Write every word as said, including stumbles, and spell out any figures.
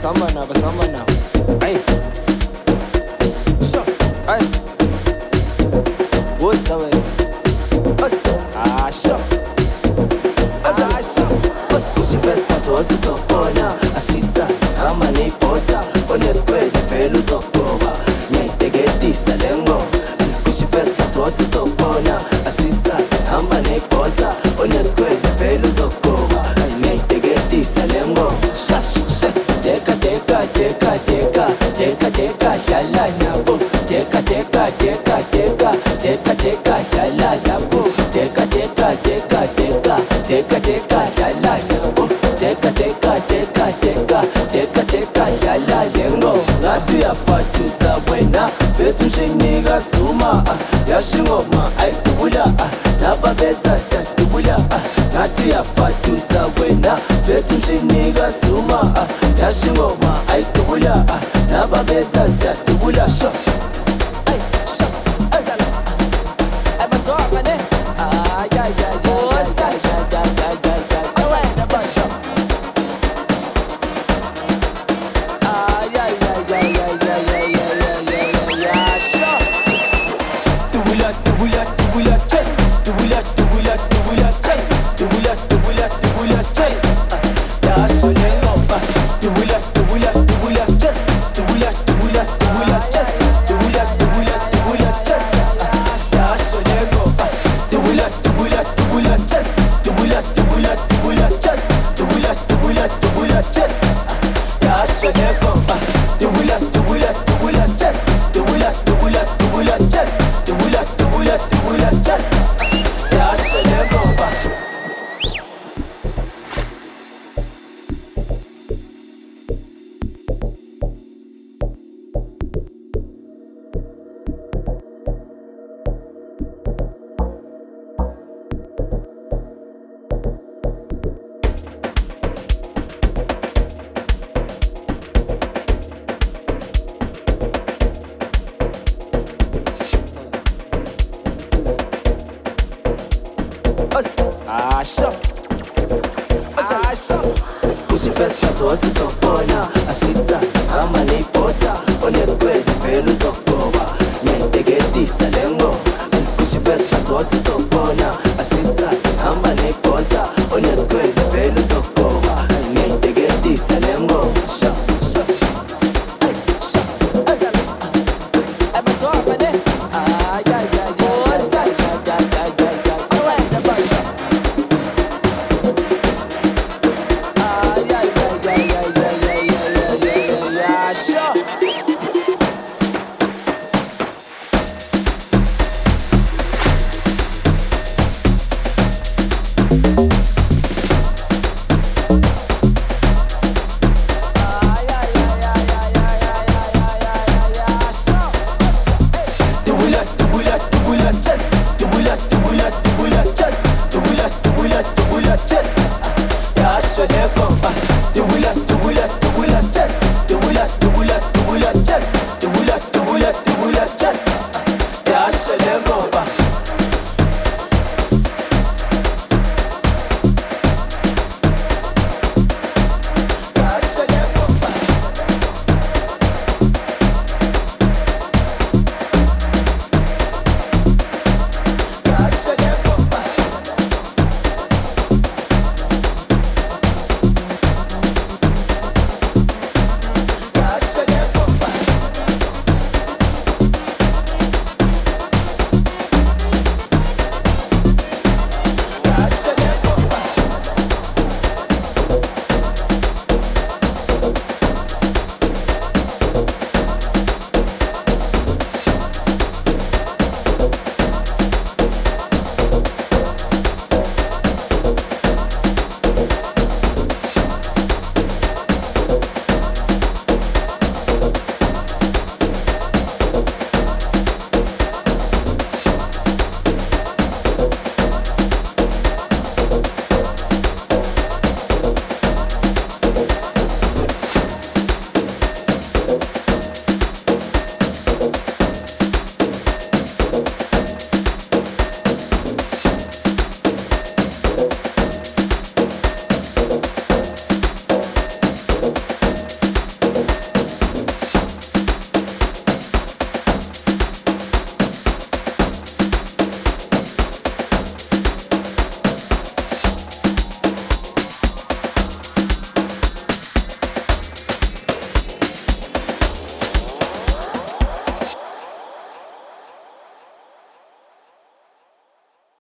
samba now, samba now. Hey, sure, hey, what's the way? What's ah sure, ah sure. What's push festa so so bona ashisa ama ni posa on square felu so koba nyete geti salengo push festa so so bona ashisa ama ni posa on square felu so koba nyete geti salengo shash teka teka teka teka teka teka shala nabu teka teka teka teka teka teka shala nabu teka teka teka teka teka teka shala nabu teka teka teka teka teka teka shala lengo ngati yafatu sabwena betu mshinika suma yashingoma ayitubula nababesa satubula ngati yafatu sabwena betu mshinika suma yashingoma ayitubula nababesa satubula sho ay sho azala ay bazoa ne ay ay ay ay ay ay Asha, Asha, push festa so so bona.